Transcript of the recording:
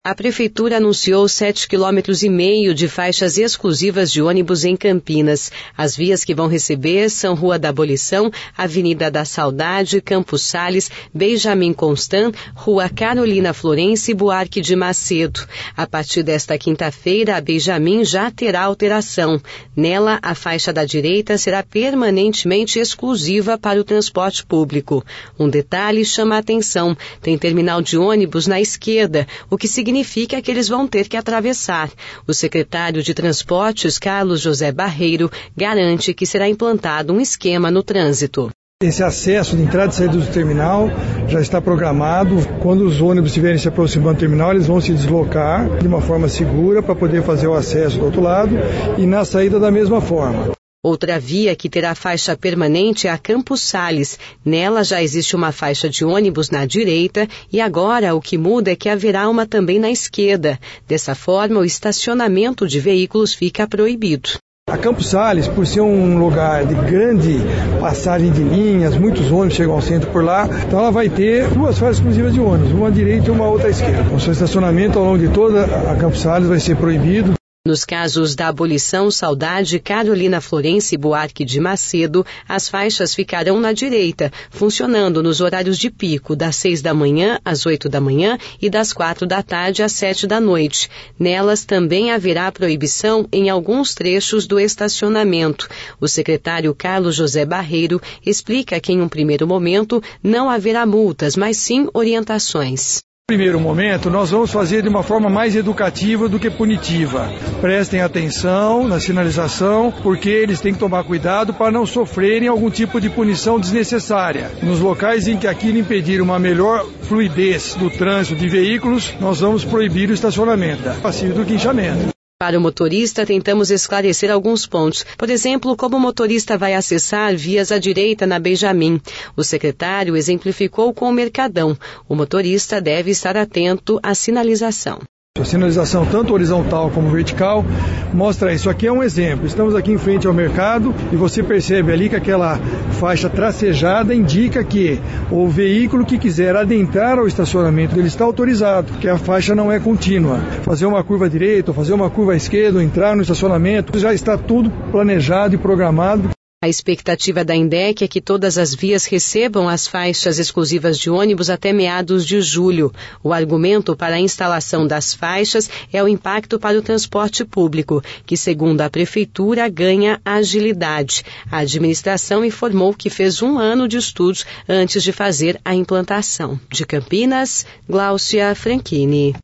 A Prefeitura anunciou 7,5 km de faixas exclusivas de ônibus em Campinas. As vias que vão receber são Rua da Abolição, Avenida da Saudade, Campos Sales, Benjamin Constant, Rua Carolina Florencio e Buarque de Macedo. A partir desta quinta-feira, a Benjamin já terá alteração. Nela, a faixa da direita será permanentemente exclusiva para o transporte público. Um detalhe chama a atenção: tem terminal de ônibus na esquerda, o que significa que eles vão ter que atravessar. O secretário de Transportes, Carlos José Barreiro, garante que será implantado um esquema no trânsito. Esse acesso de entrada e saída do terminal já está programado. Quando os ônibus estiverem se aproximando do terminal, eles vão se deslocar de uma forma segura para poder fazer o acesso do outro lado e na saída da mesma forma. Outra via que terá faixa permanente é a Campos Sales. Nela já existe uma faixa de ônibus na direita e agora o que muda é que haverá uma também na esquerda. Dessa forma, o estacionamento de veículos fica proibido. A Campos Sales, por ser um lugar de grande passagem de linhas, muitos ônibus chegam ao centro por lá, então ela vai ter duas faixas exclusivas de ônibus, uma à direita e uma outra à esquerda. O seu estacionamento ao longo de toda a Campos Sales vai ser proibido. Nos casos da Abolição, Saudade, Carolina Florencio e Buarque de Macedo, as faixas ficarão na direita, funcionando nos horários de pico, das 6 da manhã às 8 da manhã e das 4 da tarde às 7 da noite. Nelas também haverá proibição em alguns trechos do estacionamento. O secretário Carlos José Barreiro explica que em um primeiro momento não haverá multas, mas sim orientações. No primeiro momento, nós vamos fazer de uma forma mais educativa do que punitiva. Prestem atenção na sinalização, porque eles têm que tomar cuidado para não sofrerem algum tipo de punição desnecessária. Nos locais em que aquilo impedir uma melhor fluidez do trânsito de veículos, nós vamos proibir o estacionamento, passivo do guinchamento. Para o motorista, tentamos esclarecer alguns pontos. Por exemplo, como o motorista vai acessar vias à direita na Benjamin. O secretário exemplificou com o Mercadão. O motorista deve estar atento à sinalização. A sinalização, tanto horizontal como vertical, mostra isso. Aqui é um exemplo. Estamos aqui em frente ao mercado e você percebe ali que aquela faixa tracejada indica que o veículo que quiser adentrar ao estacionamento ele está autorizado, porque a faixa não é contínua. Fazer uma curva à direita, ou fazer uma curva à esquerda, ou entrar no estacionamento, já está tudo planejado e programado. A expectativa da INDEC é que todas as vias recebam as faixas exclusivas de ônibus até meados de julho. O argumento para a instalação das faixas é o impacto para o transporte público, que, segundo a Prefeitura, ganha agilidade. A administração informou que fez 1 ano de estudos antes de fazer a implantação. De Campinas, Gláucia Franchini.